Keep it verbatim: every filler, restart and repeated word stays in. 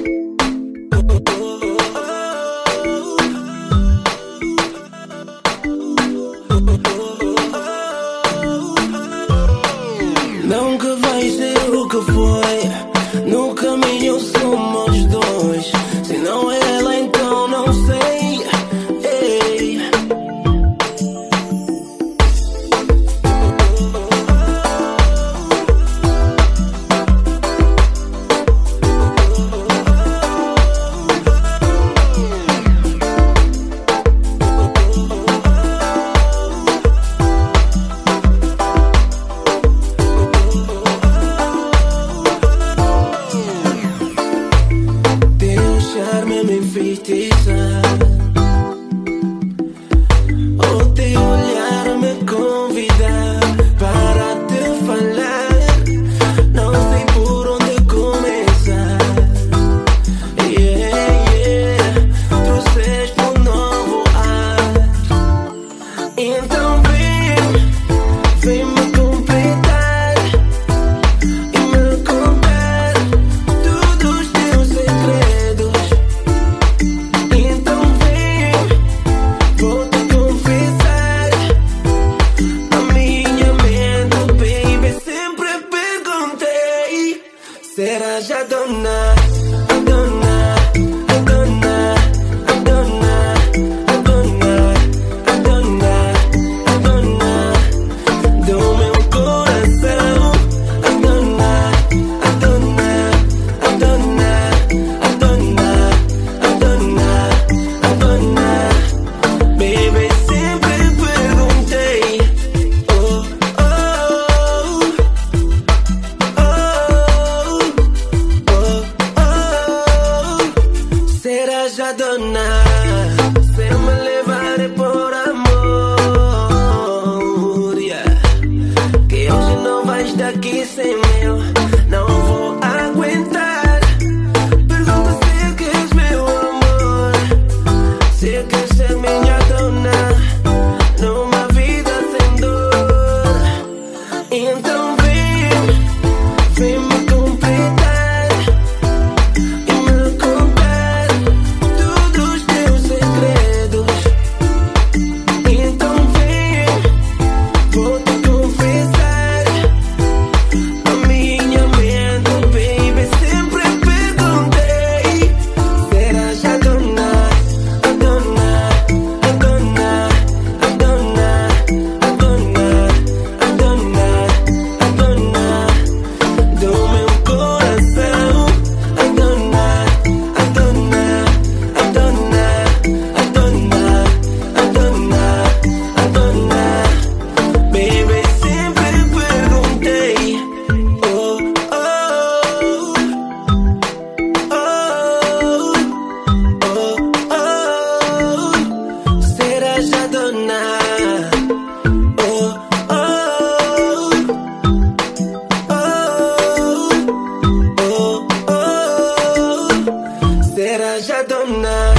Nunca vai ser o que foi. No caminho somos dois. Se não é ela, então não sei. Ei. Me enfeitiça, o teu olhar me convida para te falar. Não sei por onde começar. Yeah, yeah. Trouxeste um novo ar. Então vem, vem me completar e me contar todos os teus segredos. Serás a dona, a dona, a dona, a dona, a dona, a dona, a dona do meu coração. A dona, a dona, a dona, a dona, a dona, a dona. Baby, sempre perguntei. Oh, oh, oh. Serás a dona, se me levaré por amor, yeah. Que hoje não vais daqui sem meu, não vou aguentar. Pergunta se queres meu amor, se queres ser minha dona, numa vida sem dor. Então vem, vem me completar. Serás a dona.